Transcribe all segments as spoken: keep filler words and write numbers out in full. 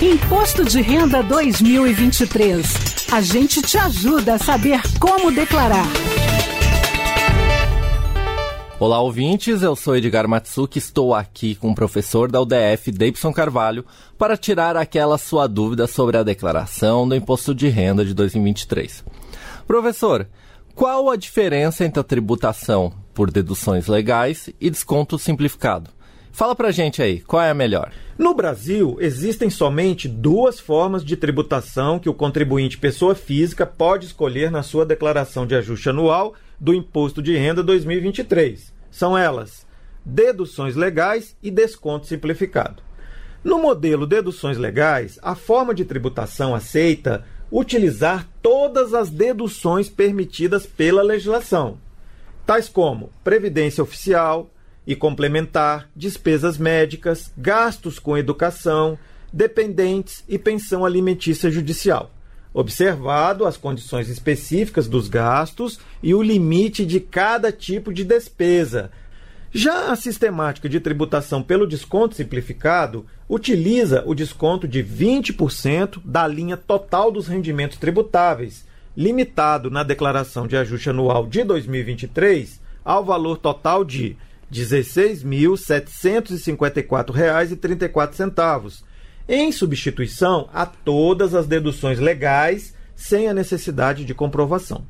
Imposto de Renda dois mil e vinte e três. A gente te ajuda a saber como declarar. Olá, ouvintes, eu sou Edgar Matsuki, estou aqui com o professor da U D F, Deibson Carvalho, para tirar aquela sua dúvida sobre a declaração do Imposto de Renda de dois mil e vinte e três. Professor, qual a diferença entre a tributação por deduções legais e desconto simplificado? Fala pra gente aí, qual é a melhor? No Brasil, existem somente duas formas de tributação que o contribuinte pessoa física pode escolher na sua declaração de ajuste anual do Imposto de Renda dois mil e vinte e três. São elas: deduções legais e desconto simplificado. No modelo deduções legais, a forma de tributação aceita utilizar todas as deduções permitidas pela legislação, tais como previdência oficial e complementar, despesas médicas, gastos com educação, dependentes e pensão alimentícia judicial, observado as condições específicas dos gastos e o limite de cada tipo de despesa. Já a sistemática de tributação pelo desconto simplificado utiliza o desconto de vinte por cento da linha total dos rendimentos tributáveis, limitado na declaração de ajuste anual de dois mil e vinte e três ao valor total de dezesseis mil setecentos e cinquenta e quatro reais e trinta e quatro centavos, em substituição a todas as deduções legais sem a necessidade de comprovação.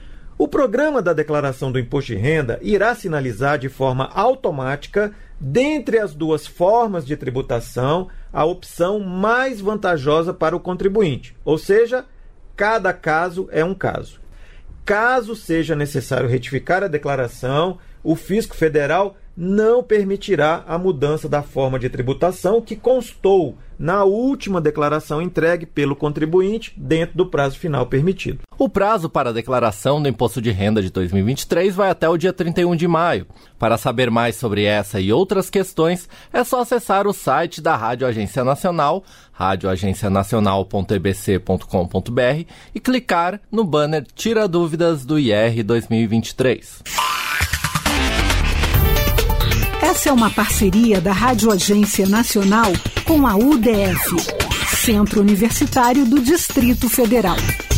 O programa da declaração do imposto de renda irá sinalizar de forma automática, dentre as duas formas de tributação, a opção mais vantajosa para o contribuinte, ou seja, cada caso é um caso. Caso seja necessário retificar a declaração, o Fisco Federal não permitirá a mudança da forma de tributação que constou na última declaração entregue pelo contribuinte dentro do prazo final permitido. O prazo para a declaração do Imposto de Renda de dois mil e vinte e três vai até o dia trinta e um de maio. Para saber mais sobre essa e outras questões, é só acessar o site da Rádio Agência Nacional, rádio agência nacional ponto e b c ponto com ponto b r, e clicar no banner Tira Dúvidas do I R dois mil e vinte e três. Essa é uma parceria da Rádio Agência Nacional com a U D F, Centro Universitário do Distrito Federal.